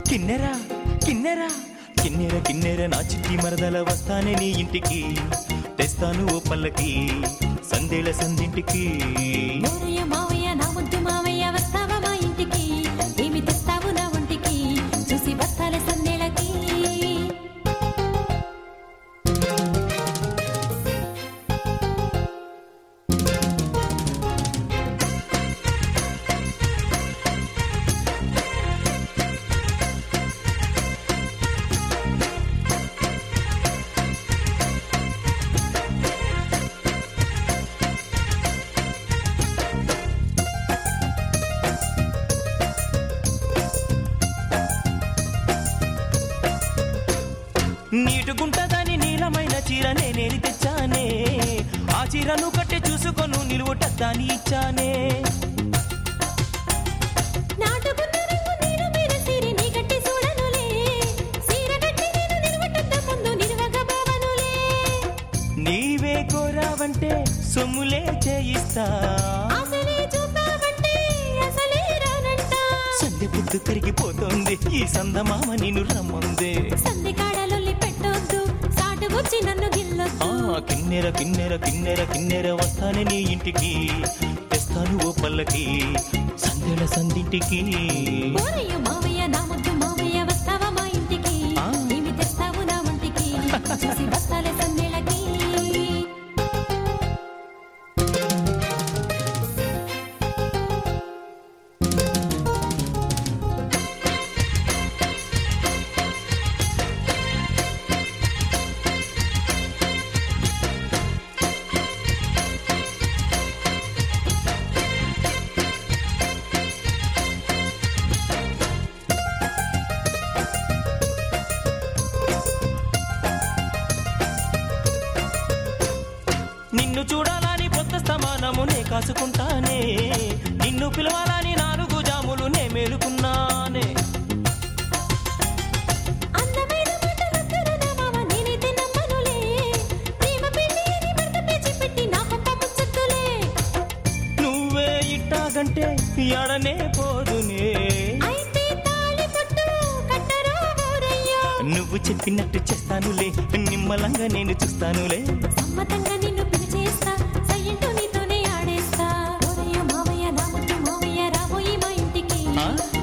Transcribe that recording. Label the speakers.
Speaker 1: కిన్నెరా కిన్నెరా కిన్నెర కిన్నెర నా చిట్టి మరదల వస్తానే నీ ఇంటికి తెస్తాను ఓ పల్లకి సందేల సందింటికి
Speaker 2: ఓరయ్య మావయ్య నా ముద్దు మావయ్య వస్తావా మా ఇంటికి ఏమి తెస్తావు నా ఒంటికి చూసి బస్తాల సందేలకి
Speaker 1: నీటుగుంటదని నీలమైన చీర నేనేది తెచ్చానే ఆ చీరను కట్టి చూసుకొను నిలువుటద్దాని ఇచ్చానే
Speaker 2: నాటుకున్న రంగు నీరు మీద సిరి నీ గట్టి చూడనులే సీర గట్టి నేను నిలువటద్ద ముందు నిలువగా పోవనులే
Speaker 1: నీవే కోరావంటే సొమ్ములే చేయిస్తా
Speaker 2: అసలే చూపావంటే అసలే రానంట
Speaker 1: సంధ్య పొద్దు కరిగిపోతోంది ఈ సందమామ నిన్ను రమ్మందే
Speaker 2: సంధి కాడలొల్లి పెట్టొద్దు సాటు వచ్చి నన్ను గిల్లొద్దు
Speaker 1: కిన్నెర కిన్నెర కిన్నెర కిన్నెర వస్తానే నీ ఇంటికి తెస్తాను ఓ పల్లకి సంధ్యల సందింటికి
Speaker 2: ఓరయ్య మావయ్య నా ముద్దు మావయ్య వస్తావా మా ఇంటికి ఏమి తెస్తావు నా ఒంటికి చూసి బస్తాల సందేలకి
Speaker 1: నిన్ను చూడాలని పొద్దు స్తమానము నే కాసుకుంటానే నిన్ను పిలవాలని 4 జాములు నే మేలుకున్నానే
Speaker 2: అందమైన మాటలొద్దురా నా మామ నేనైతే నమ్మనులే ప్రేమ పెళ్లి అని భర్త పేచి పెట్టి నా పంప ముచ్చొద్దులే
Speaker 1: నువ్వే ఇట్టాగంటే ఎడనే పోదునే
Speaker 2: అయితే తాళి పట్టు కట్టరా ఓరయ్యో
Speaker 1: నువ్వు చెప్పినట్టు చేస్తానులే నిమ్మలంగా నేను చూస్తానులే
Speaker 2: సమ్మతంగా నిన్ను పిలిచేస్తా సయ్యంటూ నీతోనే ఆడేస్తా ఓరయ్య మావయ్య నా ముద్దు మావయ్య రాబోయి మా ఇంటికి